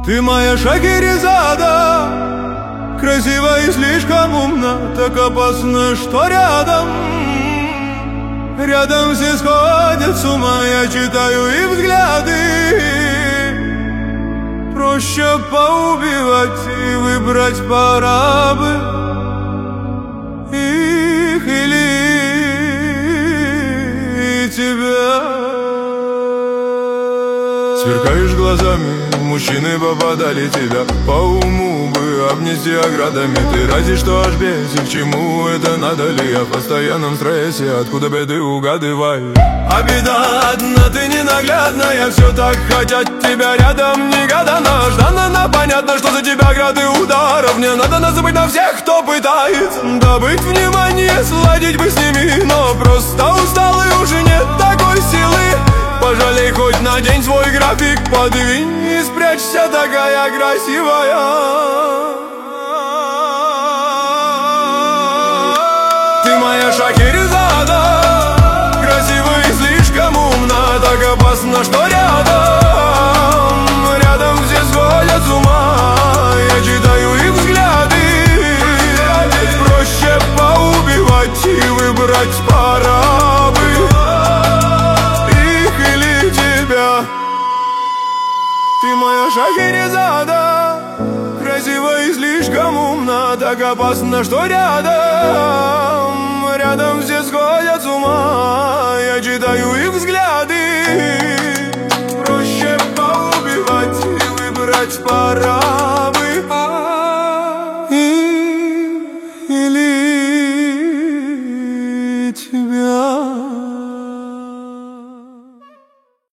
Ты моя Шахерезада, красива и слишком умна, так опасно, что рядом все сходят с ума. Я читаю их взгляды, проще поубивать и выбрать пора бы их или тебя. Сверкаешь глазами, мужчины попадали тебя по уму бы обнести оградами. Ты ради что аж бесит, к чему это надо ли? Я в постоянном стрессе, откуда беды угадываю. А беда одна, ты ненаглядная, все так хотят тебя рядом негаданно. Понятно, что за тебя грады ударов. Мне надо забыть на всех, кто пытается добыть внимание, сладить бы с ними, но просто устал и уже нет такой силы. Пожалей, хоть на день свой график подвинь и спрячься, такая красивая. Ты моя Шахерезада, красивая и слишком умна, так опасно, что рядом все сходят с ума. Я читаю их взгляды, проще поубивать и выбрать пора бы. Ты моя Шахерезада, красивая и слишком умна, так опасно, что рядом все сходят с ума. Я читаю их взгляды,